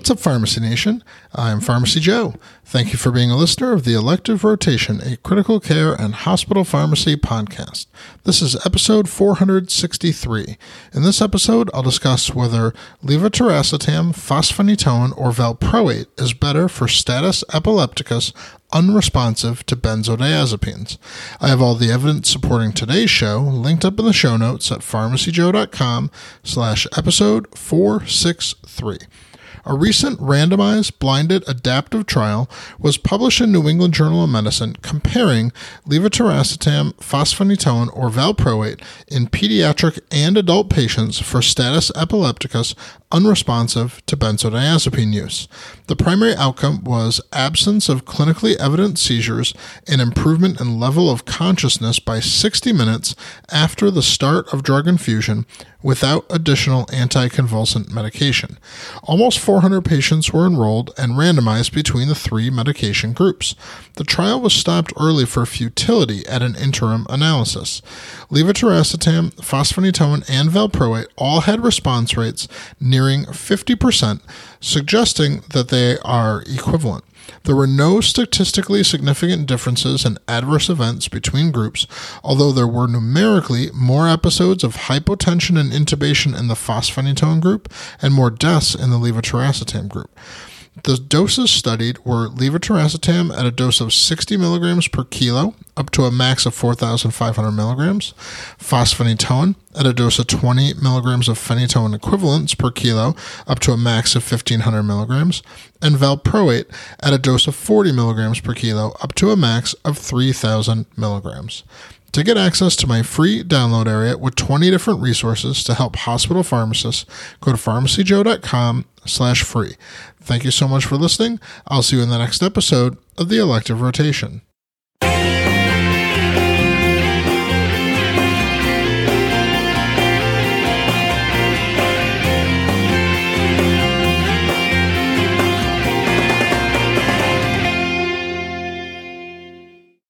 What's up, Pharmacy Nation? I'm Pharmacy Joe. Thank you for being a listener of the Elective Rotation, a critical care and hospital pharmacy podcast. This is episode 463. In this episode, I'll discuss whether levetiracetam, fosphenytoin, or valproate is better for status epilepticus unresponsive to benzodiazepines. I have all the evidence supporting today's show linked up in the show notes at pharmacyjoe.com/episode 463. A recent randomized, blinded, adaptive trial was published in New England Journal of Medicine comparing levetiracetam, fosphenytoin, or valproate in pediatric and adult patients for status epilepticus unresponsive to benzodiazepine use. The primary outcome was absence of clinically evident seizures and improvement in level of consciousness by 60 minutes after the start of drug infusion without additional anticonvulsant medication. Almost 400 patients were enrolled and randomized between the three medication groups. The trial was stopped early for futility at an interim analysis. Levetiracetam, fosphenytoin, and valproate all had response rates nearing 50%, suggesting that they are equivalent. There were no statistically significant differences in adverse events between groups, although there were numerically more episodes of hypotension and intubation in the fosphenytoin group and more deaths in the levetiracetam group. The doses studied were levetiracetam at a dose of 60 milligrams per kilo, up to a max of 4,500 milligrams, fosphenytoin at a dose of 20 milligrams of phenytoin equivalents per kilo, up to a max of 1,500 milligrams, and valproate at a dose of 40 milligrams per kilo, up to a max of 3,000 milligrams. To get access to my free download area with 20 different resources to help hospital pharmacists, go to pharmacyjoe.com/free. Thank you so much for listening. I'll see you in the next episode of the Elective Rotation.